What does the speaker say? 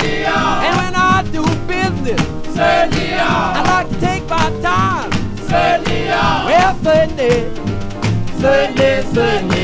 Certainly are. And when I do business, Certainly are. I like to take my time. Certainly are. Well, certainly, certainly, certainly.